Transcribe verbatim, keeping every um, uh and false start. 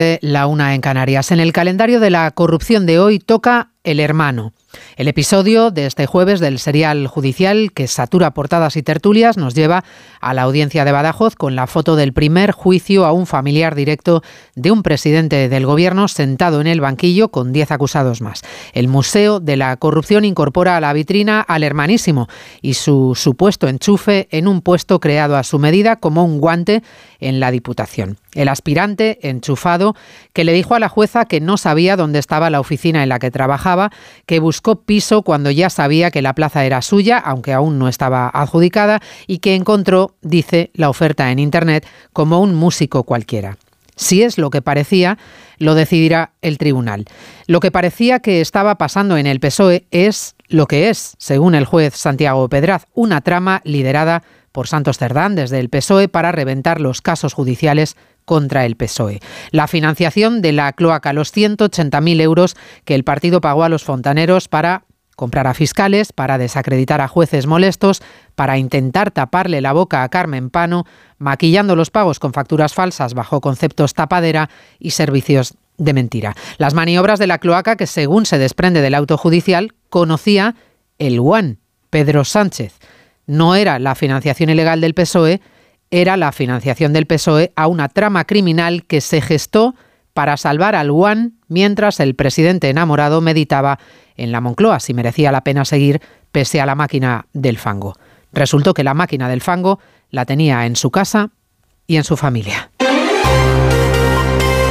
La una en Canarias. En el calendario de la corrupción de hoy toca El Hermano. El episodio de este jueves del serial judicial que satura portadas y tertulias nos lleva a la audiencia de Badajoz con la foto del primer juicio a un familiar directo de un presidente del gobierno sentado en el banquillo con diez acusados más. El Museo de la Corrupción incorpora a la vitrina al hermanísimo y su supuesto enchufe en un puesto creado a su medida como un guante en la Diputación. El aspirante enchufado que le dijo a la jueza que no sabía dónde estaba la oficina en la que trabajaba, que buscó piso cuando ya sabía que la plaza era suya, aunque aún no estaba adjudicada, y que encontró, dice, la oferta en Internet como un músico cualquiera. Si es lo que parecía, lo decidirá el tribunal. Lo que parecía que estaba pasando en el P S O E es lo que es, según el juez Santiago Pedraz, una trama liderada por Santos Cerdán desde el P S O E para reventar los casos judiciales contra el P S O E. La financiación de la cloaca, los ciento ochenta mil euros que el partido pagó a los fontaneros para comprar a fiscales, para desacreditar a jueces molestos, para intentar taparle la boca a Carmen Pano, maquillando los pagos con facturas falsas bajo conceptos tapadera y servicios de mentira. Las maniobras de la cloaca que, según se desprende del auto judicial, conocía el Juan, Pedro Sánchez. No era la financiación ilegal del P S O E, era la financiación del P S O E a una trama criminal que se gestó para salvar al Juan mientras el presidente enamorado meditaba en la Moncloa si merecía la pena seguir pese a la máquina del fango. Resultó que la máquina del fango la tenía en su casa y en su familia.